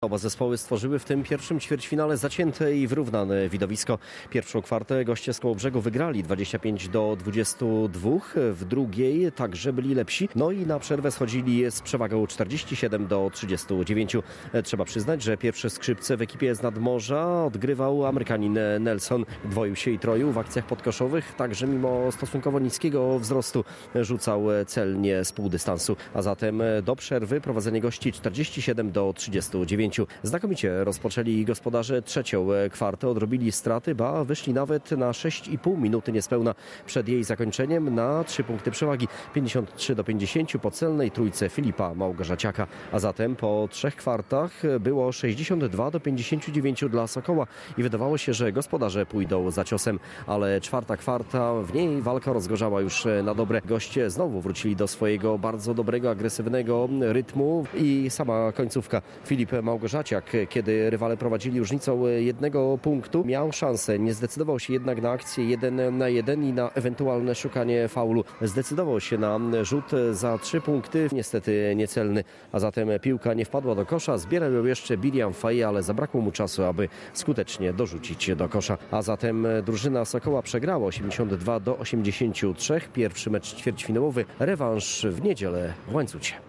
Oba zespoły stworzyły w tym pierwszym ćwierćfinale zacięte i wyrównane widowisko. Pierwszą kwartę goście z Kołobrzegu wygrali 25-22, w drugiej także byli lepsi. No i na przerwę schodzili z przewagą 47-39. Trzeba przyznać, że pierwsze skrzypce w ekipie z nadmorza odgrywał Amerykanin Nelson. Dwoił się i troił w akcjach podkoszowych, także mimo stosunkowo niskiego wzrostu rzucał celnie z półdystansu. A zatem do przerwy prowadzenie gości 47-39. Znakomicie rozpoczęli gospodarze trzecią kwartę, odrobili straty, ba wyszli nawet na 6,5 minuty niespełna przed jej zakończeniem na 3 punkty przewagi, 53-50 po celnej trójce Filipa Małgorzaciaka. A zatem po 3 kwartach było 62-59 dla Sokoła i wydawało się, że gospodarze pójdą za ciosem, ale czwarta kwarta, w niej walka rozgorzała już na dobre. Goście znowu wrócili do swojego bardzo dobrego, agresywnego rytmu i sama końcówka. Filip Małgorzaciak, kiedy rywale prowadzili różnicą 1 punktu, miał szansę. Nie zdecydował się jednak na akcję 1 na 1 i na ewentualne szukanie faulu. Zdecydował się na rzut za 3 punkty, niestety niecelny, a zatem piłka nie wpadła do kosza. Zbierał ją jeszcze Biliam Faye, ale zabrakło mu czasu, aby skutecznie dorzucić do kosza. A zatem drużyna Sokoła przegrała 82-83. Pierwszy mecz ćwierćfinałowy, rewanż w niedzielę w Łańcucie.